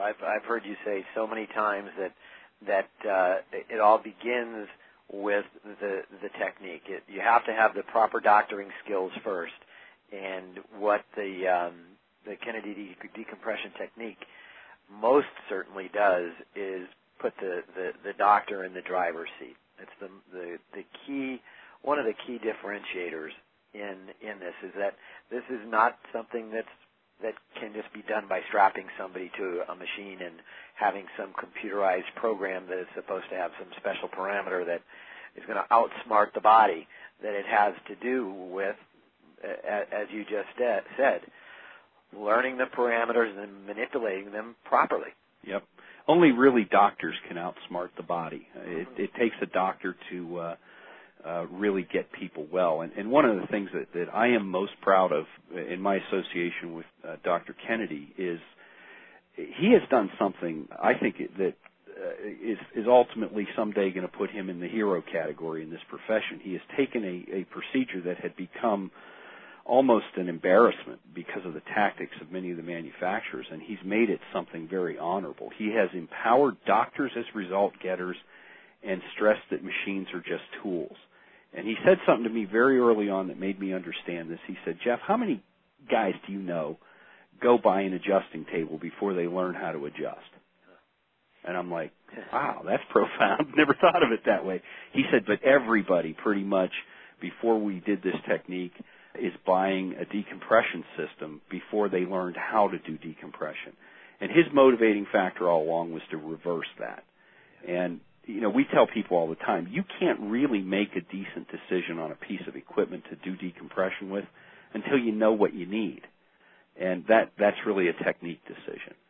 I've heard you say so many times that it all begins with the technique. You have to have the proper doctoring skills first, and what the Kennedy decompression technique most certainly does is put the doctor in the driver's seat. It's the key. One of the key differentiators in this is that this is not something that can just be done by strapping somebody to a machine and having some computerized program that is supposed to have some special parameter that is going to outsmart the body. That it has to do with, as you just said, learning the parameters and manipulating them properly. Yep. Only really doctors can outsmart the body. It takes a doctor to really get people well. And one of the things that I am most proud of in my association with Dr. Kennedy is he has done something I think that is ultimately someday going to put him in the hero category in this profession. He has taken a procedure that had become almost an embarrassment because of the tactics of many of the manufacturers, and he's made it something very honorable. He has empowered doctors as result getters and stressed that machines are just tools. And he said something to me very early on that made me understand this. He said, Jeff, how many guys do you know go buy an adjusting table before they learn how to adjust? And I'm like, wow, that's profound. Never thought of it that way. He said, but everybody pretty much before we did this technique is buying a decompression system before they learned how to do decompression. And his motivating factor all along was to reverse that. And, you know, we tell people all the time, you can't really make a decent decision on a piece of equipment to do decompression with until you know what you need. And that's really a technique decision.